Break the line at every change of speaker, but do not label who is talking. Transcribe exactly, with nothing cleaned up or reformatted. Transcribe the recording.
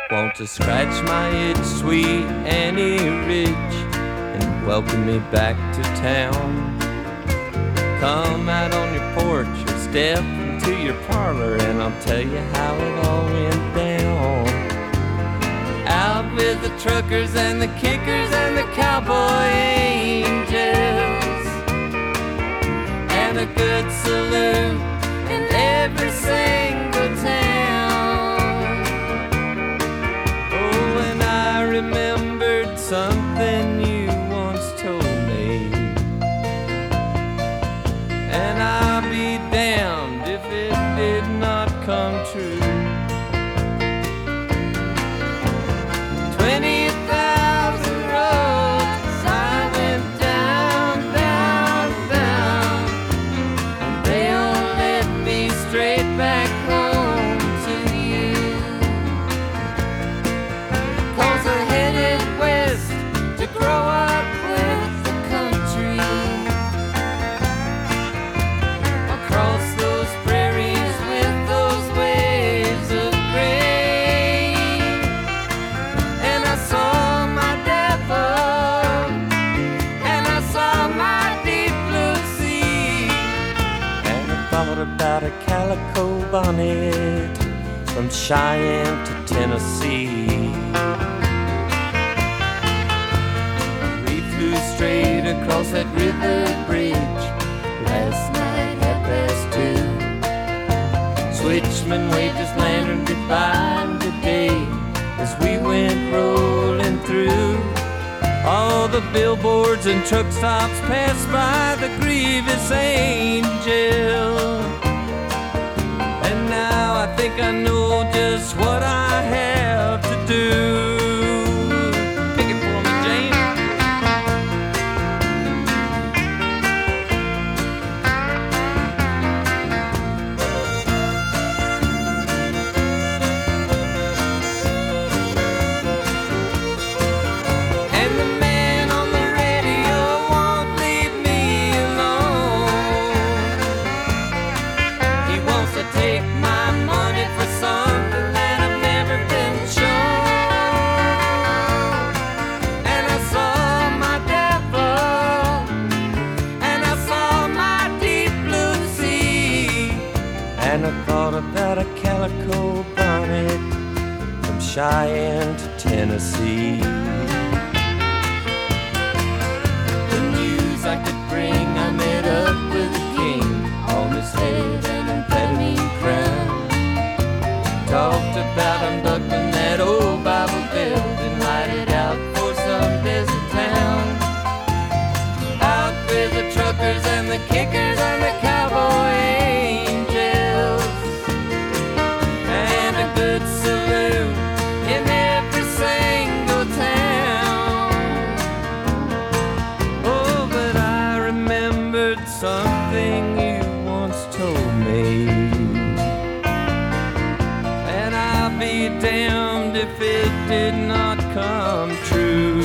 Want to scratch my itch, sweet Annie Ridge, and welcome me back to town. Come out on your porch or step into your parlor, and I'll tell you how it all went down. Out with the truckers and the kickers and the cowboy angels, and a good salute in every single town. Oh, and I remembered something you once told me, and I'll be damned if it did not come true. Twenty thousand roads I went down, down, down, and they all led me straight back home to you. 'Cause I headed west to grow up with the country, across those prairies with those waves of grain. And I saw my devil, and I saw my deep blue sea, and I thought about a calico bonnet from Cheyenne to Tennessee. We flew straight across that river bridge last night at past two. Switchman waved his lantern goodbye today as we went rolling through. All the billboards and truck stops passed by the grievous angel, and now I think I know just what I have to do. Pick it for me, James. And the man on the radio won't leave me alone. He wants to take my money for something that I've never been shown. And I saw my devil, and I saw my deep blue sea, and I thought about a calico bonnet from Cheyenne to Tennessee. The news I could bring, I met up with a king on his head and amphetamine crown. Talked about unbuckling that old Bible belt and light it out for some desert town. Out with the truckers and the kickers and the cowboy angels, and a good salute in every single town. Oh, but I remembered something you once told me, and I'll be damned if it did not come true.